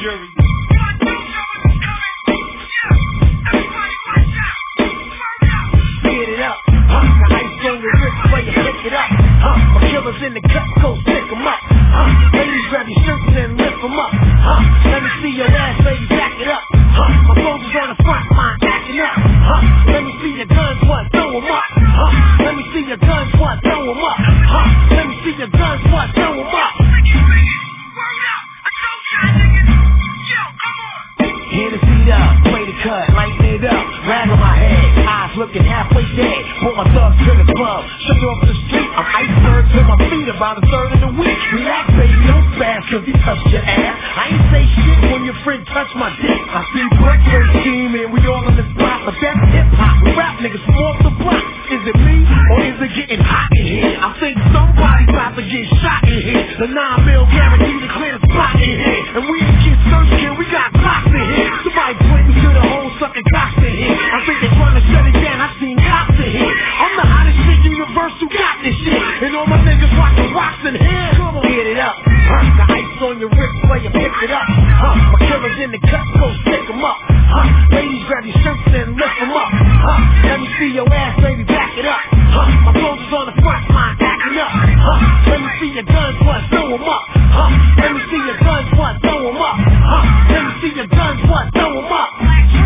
jury. Get it up, the ice on your wrist, where you pick it up. My killers in the cut, go pick 'em up. Ladies grab your shirts and lift 'em up. Let me see your ass, baby, back it up. My soldiers on the front line acting up. Let me see your guns, what, throw 'em up. Let me see your guns, what, throw 'em up. Let me see your guns, what, throw 'em up. Hear the seat up, play the cut, lighten it up, rag on my head, eyes looking halfway dead. Brought my thugs to the club, shook off the street. I'm iceberg to my feet, about a third of the week. Relax, baby, don't spaz, cause he touched your ass. I ain't say shit when your friend touched my dick. I see breakfast team and we all in the spot, but that's hip hop. We rap niggas from off the block. Is it me or is it getting hot in here? I think somebody's about to get shot in here. The 9 mil guarantee to clear the spot in here, and we ain't get searched, we got blocks in here. Somebody point me to the whole sucking cops in here. I think they trying to shut it down. I seen cops in here. I'm the hottest shit universal, got this shit. And all my niggas watching rocks in here. Come on, get it up. The ice on your wrist, where you pick it up. My killers in the cut, go stick 'em up. Ladies grab your shirts and lift 'em up. Let me see your ass, baby, back it up. My soldiers on the front line acting up. Let me see your guns, what, throw 'em up. Let me see your guns, what, throw 'em up. Let me see your guns, what, throw 'em up.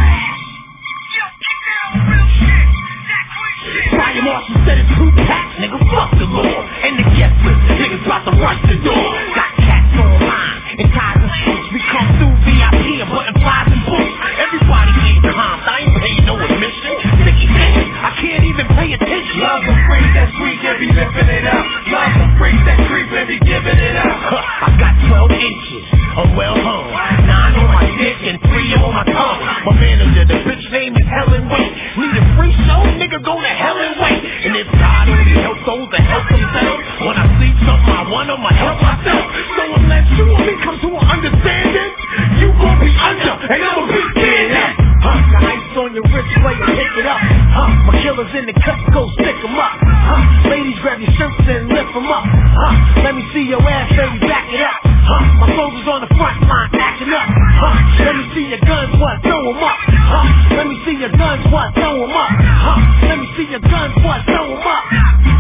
Fire marshal said it's 2 packs, nigga, fuck the law. And the guest list, niggas about to rush the door. Got cats online and ties and suits. We come through VIP and button flies and boots. Everybody ain't calm, I ain't paying no admission. Sticky things, I can't even pay attention. Love them freaks that sweet, they be lifting it up. Love them freaks that creep, they be giving it up. I got 12 inches, I'm well hung. 9 on my dick and 3 on my tongue. My manager, the bitch name is Helen Wait. Need a free show, nigga, go to hell and wait. And if God only helps those that help themselves, when I see something I want, I'ma help myself. So unless you and me come to an understanding, you gon' be under, and I'ma be dead. The ice on your wrist, where you pick it up. My killers in the cut, go stick 'em up. Ladies grab your shirts and lift 'em up. Let me see your ass, baby, back it up. My soldiers on the front line acting up. Let me see your guns, what, throw 'em up. Let me see your guns, what, throw 'em up. Let me see your guns, what, throw 'em up.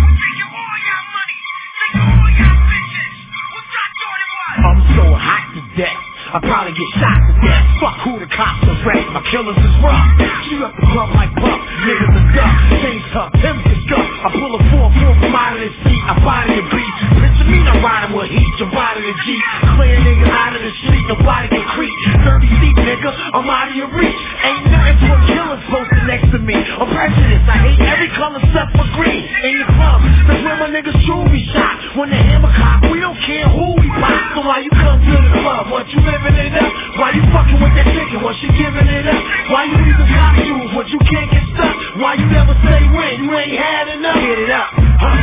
I'm so hot to death, I probably get shot to death. Fuck who the cops arrest, my killers is rough. Shoot up the club like Puff, niggas are duck. Change tough, Tim's is gut. I pull a 4-4 from out of the seat, I body the beat. Picture me not riding with heat, you're riding the Jeep. Clear niggas out of the street, nobody can creep. 30 deep, nigga, I'm out of your reach. Ain't nothing to a killer's posted next to me. I'm prejudiced, I hate every color except for green. In the club, that's where my niggas truly shot. When the hammer cock, we don't care who we pop. So why you come to the club? What, you living it up? Why you fucking with that chicken? What, she giving it up? Why you using costumes? What, you can't get stuck? Why you never say when? You ain't had enough? Get it up.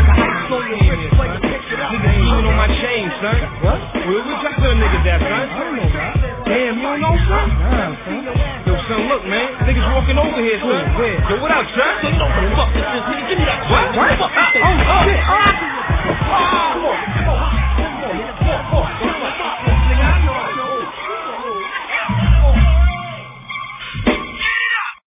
Niggas eating on my chain, son. What? What y'all tell niggas that, son? I don't know, man. Damn, you don't know, son? Nah, son. Yo, son, look, man. Niggas walking over here, son. Where? Yo, what up, son? You know what the fuck this is, nigga. Give me that. What? What? Oh, shit. Oh, come on.